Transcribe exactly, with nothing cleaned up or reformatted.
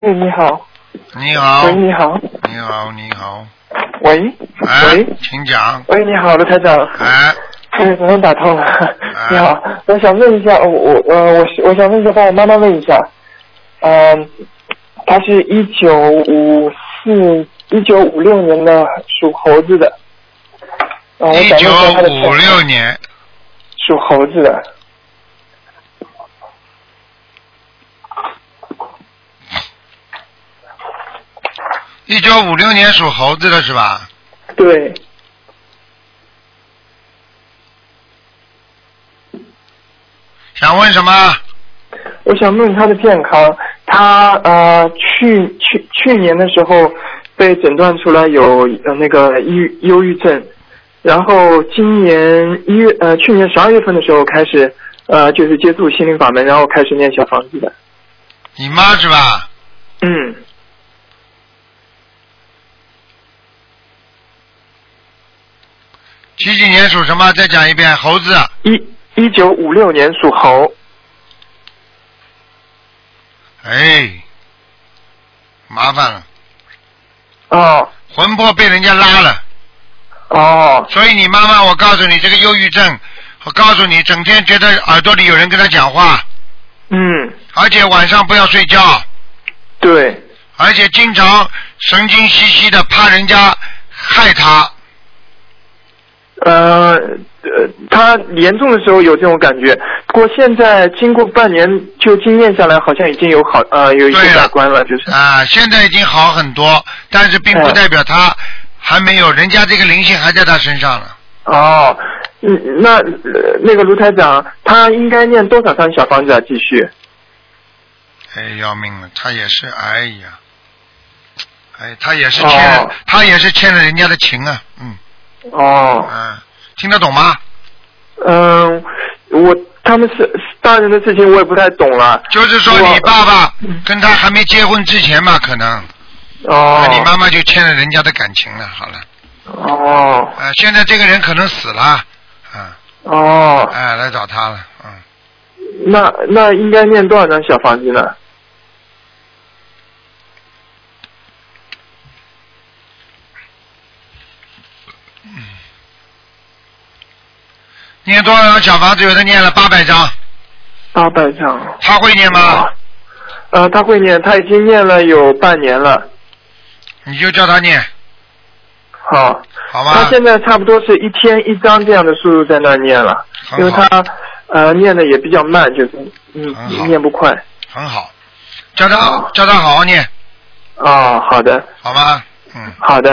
喂，你好。 你好。 喂，你好。 你好，你好。 喂。 哎、 喂。 请讲。 喂，你好，卢台长。 哎。 哎，昨天打通了。 哎、 你好，我想问一下，我我呃我我想问一下，帮我妈妈问一下，嗯、呃，她是一九五四一九五六年的，属猴子的。 一九五六年。 属猴子的。 一九五六年属猴子的是吧？ 对。 想问什么？ 我想问他的健康，他呃去去去年的时候被诊断出来有呃那个抑忧郁症，然后今年一月呃去年十二月份的时候开始呃就是接触心灵法门，然后开始念小房子的。 你妈是吧？ 嗯。 几几年属什么？再讲一遍，猴子。 一一九五六年属猴。 哎，麻烦了。 哦。 魂魄被人家拉了。 哦。 所以你妈妈，我告诉你，这个忧郁症，我告诉你，整天觉得耳朵里有人跟她讲话。 嗯。 而且晚上不要睡觉。 对。 而且经常神经兮兮的，怕人家害她。 呃呃，他严重的时候有这种感觉，不过现在经过半年就经验下来，好像已经有好呃有一些改观了，就是啊，现在已经好很多，但是并不代表他还没有，人家这个灵性还在他身上了。 哦，嗯，那、呃、那个卢台长，他应该念多少张小房子啊？继续。 哎，要命了，他也是，哎呀，哎，他也是欠，哦、他也是欠了人家的情啊，嗯。 哦， 嗯，听得懂吗？ 嗯，我他们是大人的事情我也不太懂了。 就是说你爸爸跟他还没结婚之前嘛，可能。 哦。 那你妈妈就欠了人家的感情了，好了。 哦。 啊、呃，现在这个人可能死了，啊、嗯。 哦。 哎、呃，来找他了，嗯。 那那应该念多少张小房子呢？ 念多少张小房子？有的念了八百张。 八百张。 他会念吗？ 呃，他会念，他已经念了有半年了。 你就叫他念。 好。 好吧。 他现在差不多是一天一张这样的速度在那念了，因为他呃念的也比较慢，就是嗯念不快。 很好，叫他、哦、叫他好好念。 哦，好的。 好吧，嗯。 好的。